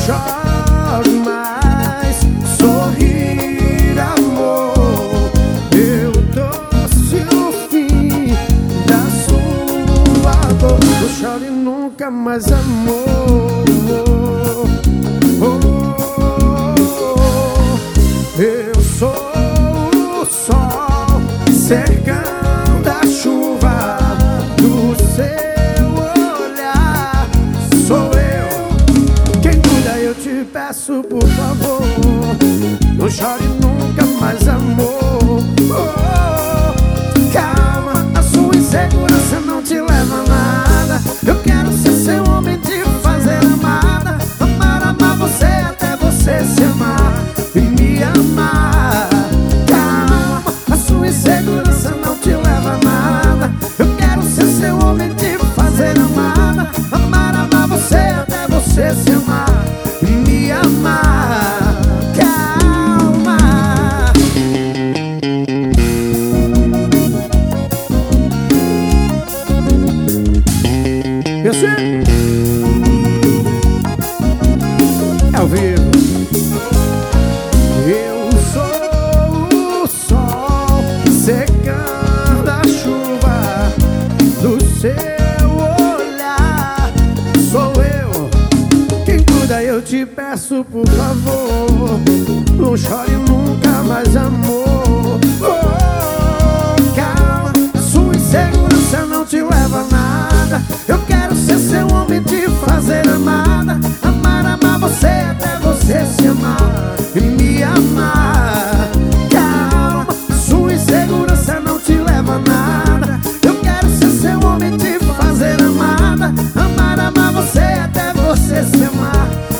chore mais, sorrir, amor. Eu trouxe o fim da sua dor. Não chore nunca mais, amor. Eu sou o sol cercando a chuva do seu olhar. Sou eu quem cuida, eu te peço, por favor. Não chore nunca mais, amor. Calma, a sua insegurança não te leva a nada. Eu quero ser seu homem, te fazer amada. Amar você até você se amar e me amar. Calma, a sua insegurança não te leva a nada. Eu quero ser seu homem, te fazer amada. Amar você até você se amar e me amar. Calma. Eu sei. É ao vivo. Eu sou o sol secando a chuva do seu olhar. Sou eu quem cuida, eu te peço, por favor. Não chore nunca mais, amor. Calma, sua insegurança não te leva a nada. Eu quero ser seu homem, te fazer amada. Amar você até você se amar e me amar. Calma, sua insegurança não te leva a nada. Eu quero ser seu homem, te fazer amada. Amar você até você se amar